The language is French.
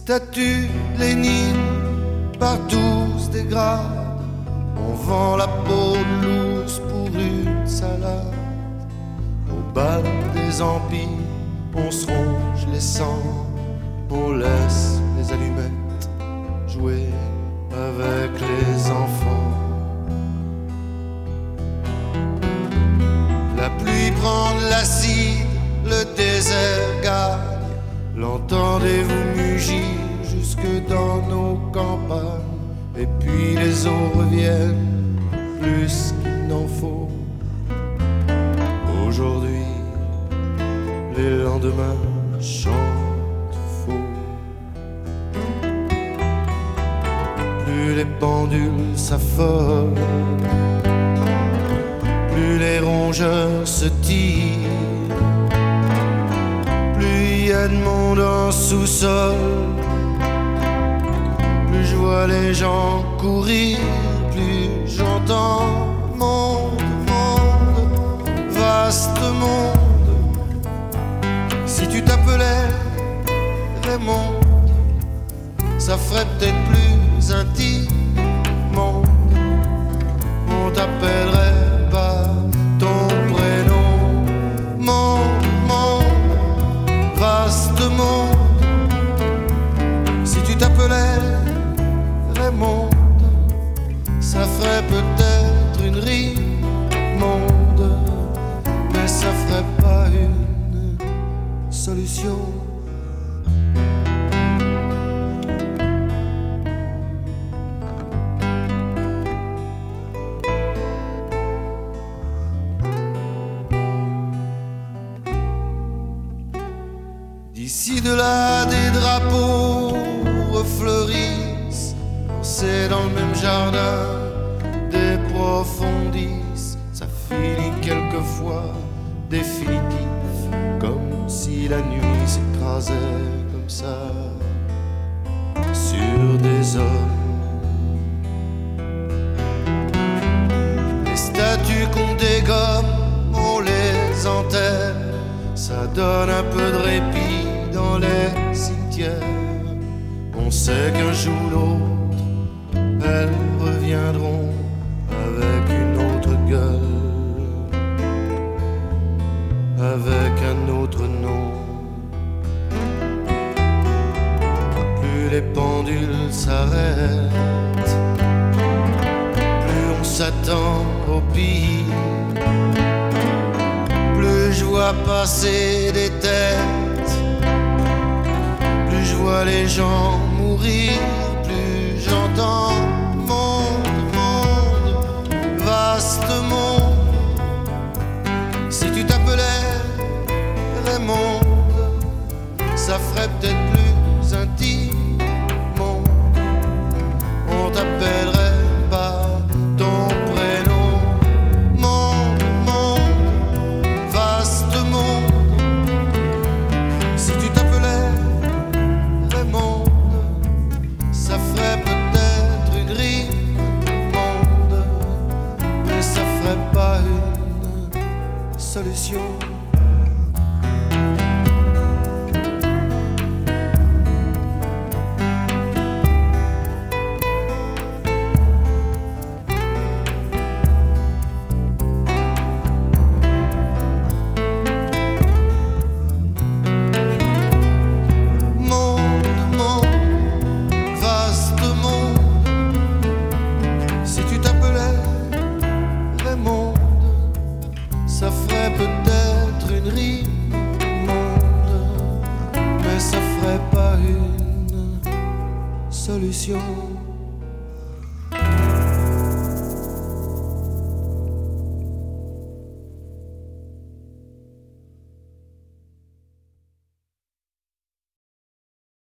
statues de Lénine partout se dégradent. On vend la peau de l'ours pour une salade. Au bal des empires, on se ronge les sangs, on laisse les allumettes jouer avec les enfants. La pluie prend de l'acide, le désert gagne. L'entendez-vous mugir jusque dans nos campagnes? Et puis les eaux reviennent plus qu'il n'en faut. Aujourd'hui, les lendemains chantent faux. Plus les pendules s'affolent, plus les rongeurs se tirent, plus il y a de monde en sous-sol, plus je vois les gens courir, plus j'entends monde, monde, vaste monde. Si tu t'appelais Raymond, ça ferait peut-être plus intime. Monde, on t'appellerait pas ton prénom. Monde, monde, vaste monde. Si tu t'appelais Raymond, ça ferait peut-être une rime. Monde, mais ça ferait pas une solution. D'ici de là, des drapeaux refleurissent. C'est dans le même jardin des profondis. Ça finit quelquefois définitif, comme si la nuit s'écrasait comme ça sur des hommes. Les statues qu'on dégomme, on les enterre. Ça donne un peu de répit dans les cimetières. On sait qu'un jour ou l'autre, elles reviendront avec une autre gueule, avec un autre nom. Plus les pendules s'arrêtent, plus on s'attend au pire. Plus je vois passer des têtes, plus je vois les gens mourir, plus j'entends monde, monde, vaste monde. Si tu t'appelais Raymond, ça ferait peut-être plus intime. Monde, on t'appellerait pas ton prénom. Monde, monde, vaste monde. Si tu t'appelais Raymond, ça ferait peut-être une rime. Monde, mais ça ferait pas une solution. Ça ferait peut-être une rime, monde, mais ça ferait pas une solution.